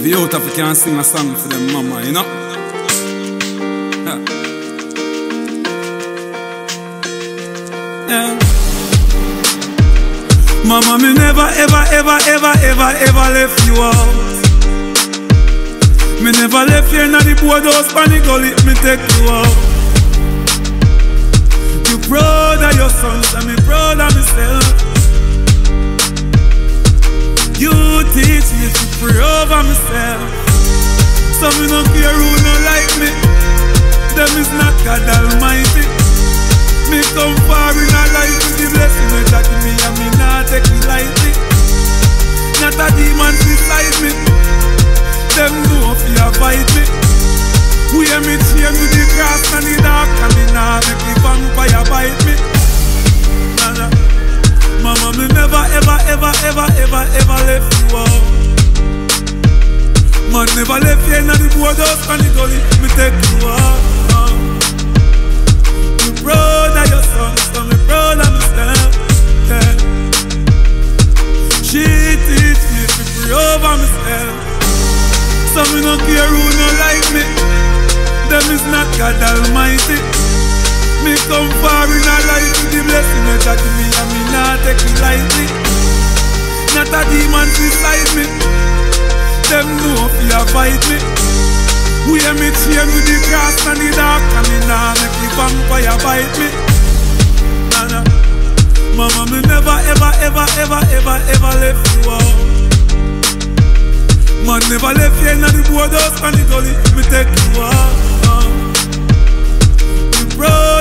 the out of you can sing a song for them mama, you know? Yeah. Mama, me never, ever, ever, ever, ever, ever left you out. Me never left you in the boardhouse, panic gully, me take you out. You proud of your sons, and me proud of myself. You teach me to pray over myself. So me no care who no like me. Them is not God Almighty. Me come far in a life with the blessing that Jah give me, and me not take it lightly. Not a demon beside me. Them know if you fight me. We hear me chain with the grass and the dark, and me not make the vampire bite me. Nah, nah. Mama, me never, ever, ever, ever, ever, ever left you out. Man never left you in the boardhouse and the gully, me take you out. Me proud of your son, so me proud of myself. Yeah. She teach me to pray over myself. So me no care who no like me. Them is not God Almighty. Me come far in a life with the blessing that Jah give me, and me not take it lightly. Not a demon beside me. Them know if you fight me. We hear me chain with the grass and the dark, and me not make the vampire bite me. Nah, nah. Mama, me never, ever, ever, ever, ever, ever left you out. Man never left you in the boardhouse and the gully, me take you out. Me proud